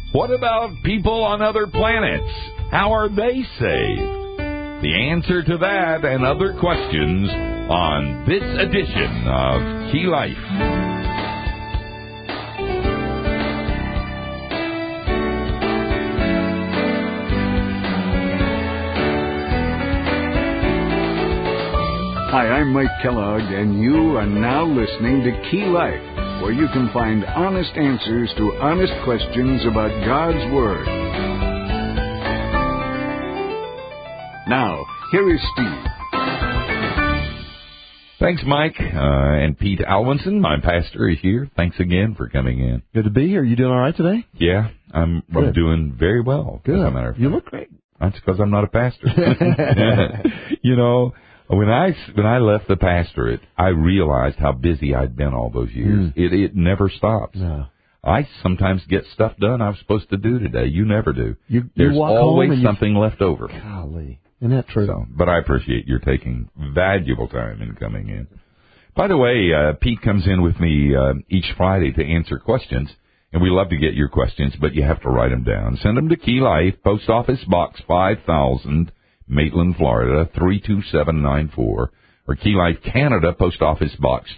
What about people on other planets? How are they saved? The answer to that and other questions on this edition of Key Life. Hi, I'm Mike Kellogg, and you are now listening to Key Life, where you can find honest answers to honest questions about God's Word. Now, here is Steve. Thanks, Mike. And Pete Alwinson, my pastor, is here. Thanks again for coming in. Good to be here. You doing all right today? Yeah, I'm doing very well. Good. As a matter of fact. You look great. That's because I'm not a pastor. You know, when I left the pastorate, I realized how busy I'd been all those years. It never stops. No. I sometimes get stuff done I was supposed to do today. You never do. There's always something left over. Golly. Isn't that true? So, but I appreciate your taking valuable time in coming in. By the way, Pete comes in with me each Friday to answer questions, and we love to get your questions, but you have to write them down. Send them to Key Life, Post Office Box 5000, Maitland, Florida, 32794, or Key Life Canada, Post Office Box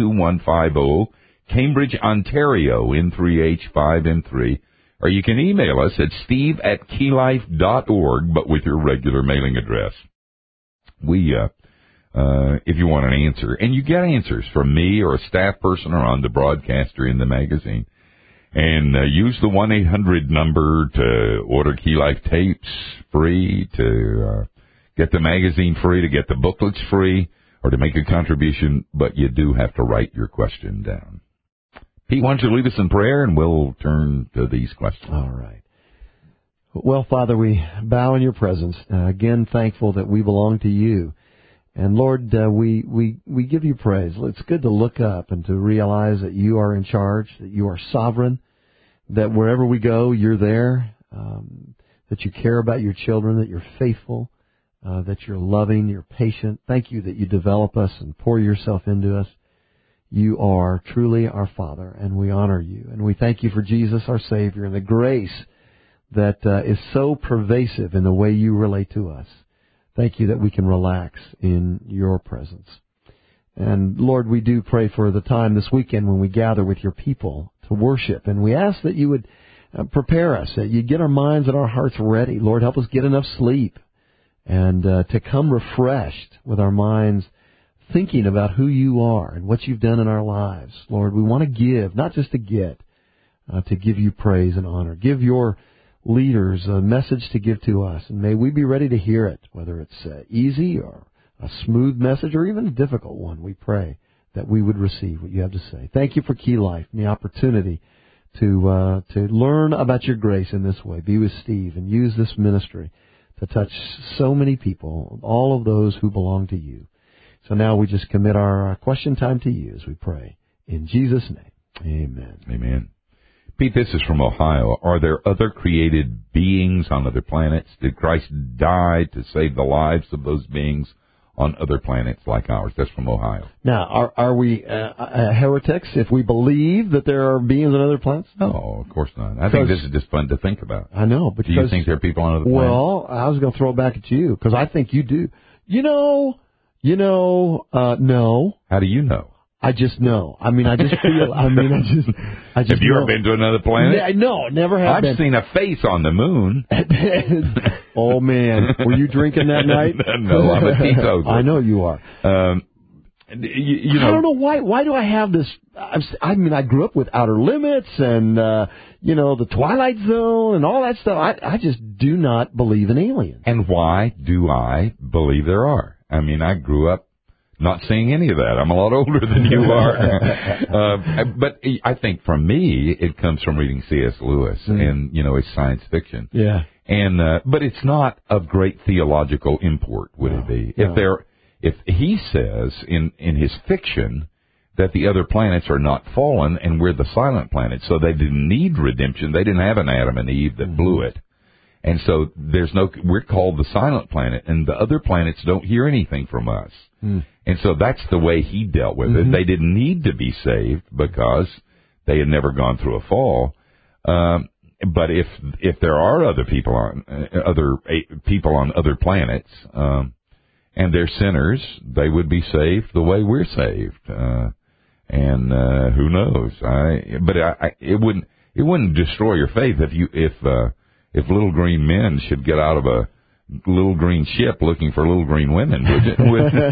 32150, Cambridge, Ontario, N3H5N3. Or you can email us at steve@keylife.org, but with your regular mailing address. We, if you want an answer, and you get answers from me or a staff person or on the broadcaster in the magazine, and use the 1-800 number to order Key Life tapes free, to get the magazine free, to get the booklets free, or to make a contribution, but you do have to write your question down. Pete, why don't you lead us in prayer, and we'll turn to these questions. All right. Well, Father, we bow in your presence. Again, thankful that we belong to you. And, Lord, we give you praise. It's good to look up and to realize that you are in charge, that you are sovereign, that wherever we go, you're there, that you care about your children, that you're faithful, that you're loving, you're patient. Thank you that you develop us and pour yourself into us. You are truly our Father, and we honor you. And we thank you for Jesus, our Savior, and the grace that is so pervasive in the way you relate to us. Thank you that we can relax in your presence. And, Lord, we do pray for the time this weekend when we gather with your people to worship. And we ask that you would prepare us, that you get our minds and our hearts ready. Lord, help us get enough sleep and to come refreshed with our minds thinking about who you are and what you've done in our lives. Lord, we want to give, not just to get, to give you praise and honor. Give your leaders a message to give to us, and may we be ready to hear it, whether it's easy or a smooth message or even a difficult one. We pray that we would receive what you have to say. Thank you for Key Life and the opportunity to learn about your grace in this way. Be with Steve and use this ministry to touch so many people, all of those who belong to you. So now we just commit our question time to you as we pray. In Jesus' name, amen. Amen. Pete, this is from Ohio. Are there other created beings on other planets? Did Christ die to save the lives of those beings on other planets like ours? That's from Ohio. Now, are we heretics if we believe that there are beings on other planets? No, of course not. I think this is just fun to think about. I know. Because, do you think there are people on other planets? Well, I was going to throw it back at you because I think you do. No. How do you know? I just know. I mean, I just feel. I just. Have you ever been to another planet? No, never have. I've seen a face on the moon. Oh man, were you drinking that night? No, I'm a teetotaler. I know you are. You know, I don't know why. Why do I have this? I mean, I grew up with Outer Limits and the Twilight Zone and all that stuff. I just do not believe in aliens. And why do I believe there are? I mean, I grew up not seeing any of that. I'm a lot older than you are. But I think for me, it comes from reading C.S. Lewis and, his science fiction. Yeah. And, but it's not of great theological import, would it be? No. If he says in his fiction that the other planets are not fallen and we're the silent planet, so they didn't need redemption. They didn't have an Adam and Eve that blew it. And so we're called the silent planet, and the other planets don't hear anything from us. And so that's the way he dealt with it. They didn't need to be saved because they had never gone through a fall. but if there are other people on other planets, and they're sinners, they would be saved the way we're saved. And who knows? It wouldn't destroy your faith if little green men should get out of a little green ship looking for little green women, would it?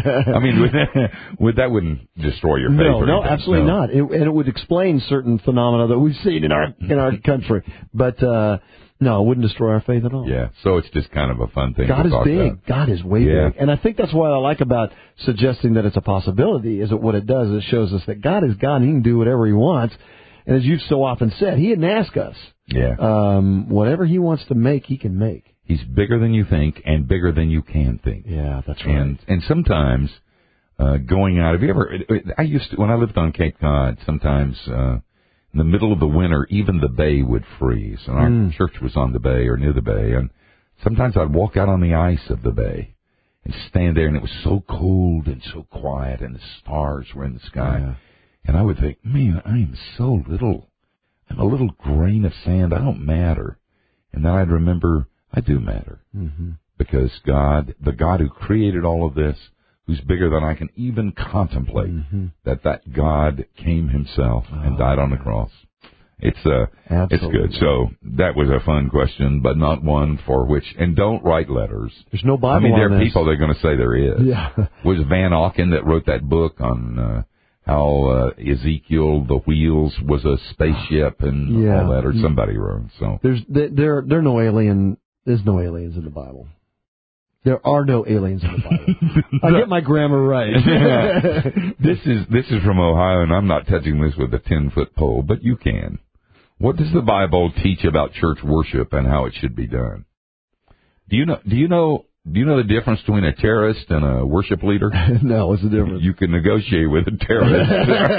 That wouldn't destroy your faith? No, absolutely not. And it would explain certain phenomena that we've seen in our country, but no, it wouldn't destroy our faith at all. Yeah, so it's just kind of a fun thing. God to is talk big. about. God is way big, and I think that's what I like about suggesting that it's a possibility. Is that what it does? It shows us that God is God, and He can do whatever He wants. And as you've so often said, He didn't ask us. Yeah. Whatever He wants to make, He can make. He's bigger than you think and bigger than you can think. Yeah, that's right. And sometimes going out, when I lived on Cape Cod, sometimes in the middle of the winter, even the bay would freeze. And our church was on the bay or near the bay. And sometimes I'd walk out on the ice of the bay and stand there, and it was so cold and so quiet, and the stars were in the sky. Yeah. And I would think, man, I am so little. I'm a little grain of sand. I don't matter. And then I'd remember, I do matter. Mm-hmm. Because God, the God who created all of this, who's bigger than I can even contemplate, that God came Himself and died on the cross. It's good. So that was a fun question, but not one for which, and don't write letters. There's no Bible there on are this. people that are going to say there is. Yeah. Was Van Auken that wrote that book on how Ezekiel, the wheels, was a spaceship and all that, or somebody wrote. So there's no alien. There's no aliens in the Bible. There are no aliens in the Bible. I get my grammar right. This is from Ohio, and I'm not touching this with a 10-foot pole, but you can. What does the Bible teach about church worship and how it should be done? Do you know the difference between a terrorist and a worship leader? No, what's the difference? You can negotiate with a terrorist.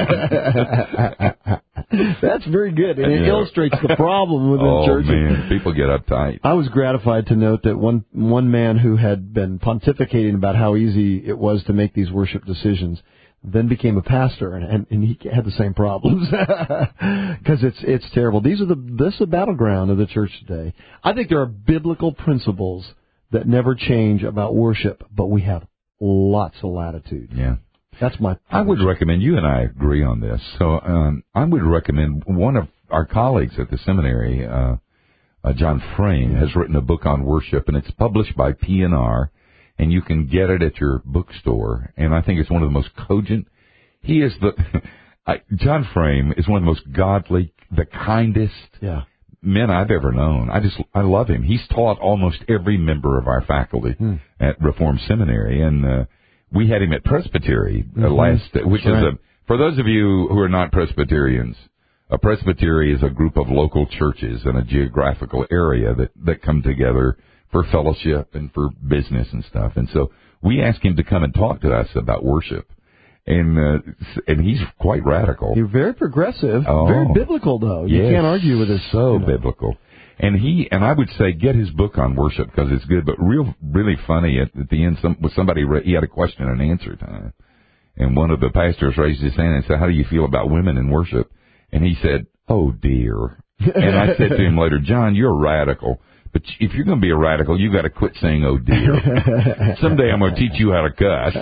That's very good, and it illustrates the problem within churches. Oh, man, people get uptight. I was gratified to note that one man who had been pontificating about how easy it was to make these worship decisions then became a pastor, and he had the same problems because it's terrible. This is the battleground of the church today. I think there are biblical principles that never change about worship, but we have lots of latitude. Yeah. That's my position. I would recommend, you and I agree on this, so I would recommend one of our colleagues at the seminary, John Frame, has written a book on worship, and it's published by P&R, and you can get it at your bookstore, and I think it's one of the most cogent. He is John Frame is one of the most godly, the kindest men I've ever known. I love him. He's taught almost every member of our faculty at Reformed Seminary, and we had him at Presbytery which is for those of you who are not Presbyterians, a presbytery is a group of local churches in a geographical area that come together for fellowship and for business and stuff. And so we asked him to come and talk to us about worship. And he's quite radical. You're very progressive, very biblical, though. You can't argue with this. So biblical. And I would say get his book on worship because it's good, but really funny at the end. He had a question and answer time, and one of the pastors raised his hand and said, "How do you feel about women in worship?" And he said, "Oh dear." And I said to him later, "John, you're a radical, but if you're going to be a radical, you got to quit saying 'oh dear.' Someday I'm going to teach you how to cuss."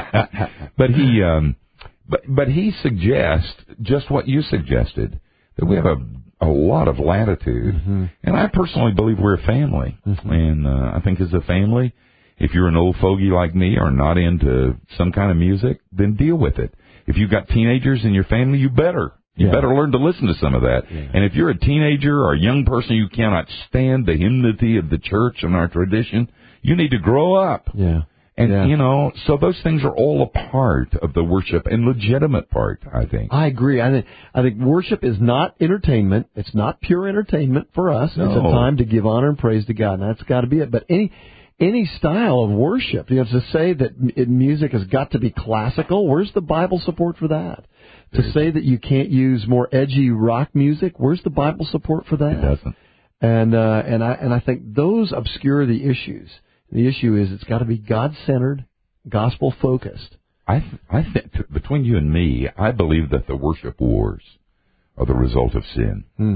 But he suggests just what you suggested, that we have a lot of latitude. And I personally believe we're a family. And I think as a family, if you're an old fogey like me or not into some kind of music, then deal with it. If you've got teenagers in your family, you better learn to listen to some of that. Yeah. And if you're a teenager or a young person who cannot stand the hymnody of the church and our tradition, you need to grow up. Yeah. And, so those things are all a part of the worship and legitimate part, I think. I agree. I think worship is not entertainment. It's not pure entertainment for us. No. It's a time to give honor and praise to God, and that's got to be it. But any style of worship, to say that music has got to be classical, where's the Bible support for that? To say that you can't use more edgy rock music, where's the Bible support for that? It doesn't. And I think those obscure the issues. The issue is it's got to be God-centered, gospel-focused. I think between you and me, I believe that the worship wars are the result of sin.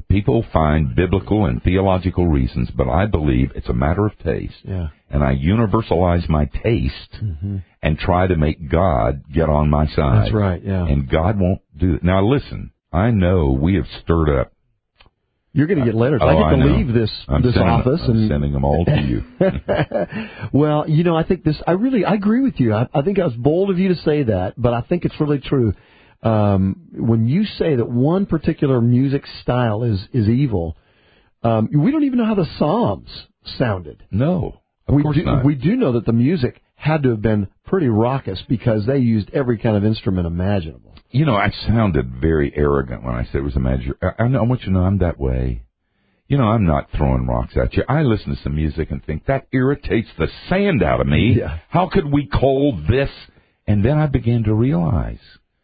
people find biblical and theological reasons, but I believe it's a matter of taste. Yeah. And I universalize my taste and try to make God get on my side. That's right, yeah. And God won't do it. Now, listen, I know we have stirred up. You're going to get letters. I get to leave this office. I'm sending them all to you. Well, I think I agree with you. I think I was bold of you to say that, but I think it's really true. When you say that one particular music style is evil, we don't even know how the Psalms sounded. No, of course not. We do know that the music had to have been pretty raucous because they used every kind of instrument imaginable. I sounded very arrogant when I said it was a major. I want you to know I'm that way. I'm not throwing rocks at you. I listen to some music and think, that irritates the sand out of me. Yeah. How could we call this? And then I began to realize,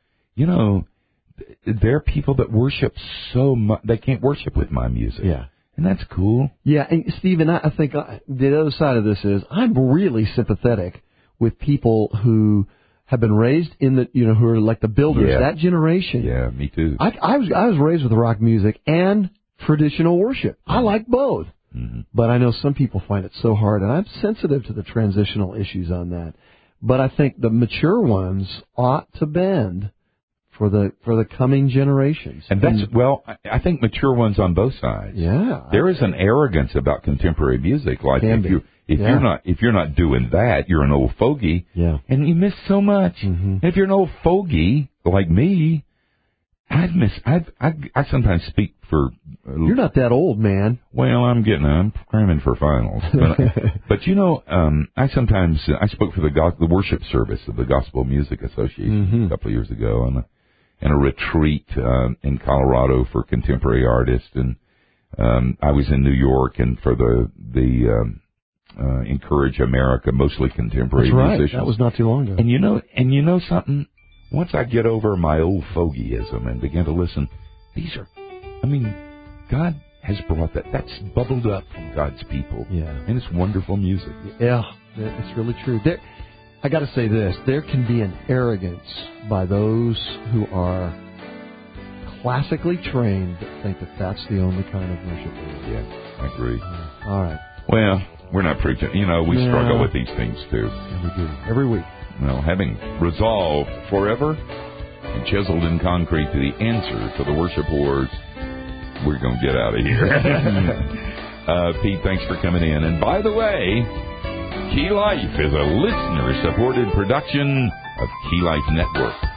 there are people that worship so much, they can't worship with my music. Yeah. And that's cool. Yeah, and Stephen, I think the other side of this is I'm really sympathetic with people who have been raised in who are like the Builders, that generation. Yeah, me too. I was raised with rock music and traditional worship. I like both. Mm-hmm. But I know some people find it so hard, and I'm sensitive to the transitional issues on that. But I think the mature ones ought to bend for the coming generations. And I think mature ones on both sides. Yeah. There is an arrogance about contemporary music. Like if you're not doing that, you're an old fogey. Yeah. And you miss so much. Mm-hmm. And if you're an old fogey like me, I sometimes speak for. You're not that old, man. Well, I'm cramming for finals. But I spoke for the worship service of the Gospel Music Association a couple of years ago, and a retreat in Colorado for contemporary artists, and I was in New York and for the Encourage America, mostly contemporary musicians. That was not too long ago. And you know something? Once I get over my old fogeyism and begin to listen, God has brought that. That's bubbled up from God's people. Yeah. And it's wonderful music. Yeah, it's really true. I got to say this. There can be an arrogance by those who are classically trained that think that that's the only kind of worship there is. Yeah, I agree. All right. Well, we're not preaching. We struggle with these things, too. Yeah, we do. Every week. Well, having resolved forever and chiseled in concrete to the answer to the worship wars, we're going to get out of here. Pete, thanks for coming in. And by the way, Key Life is a listener-supported production of Key Life Network.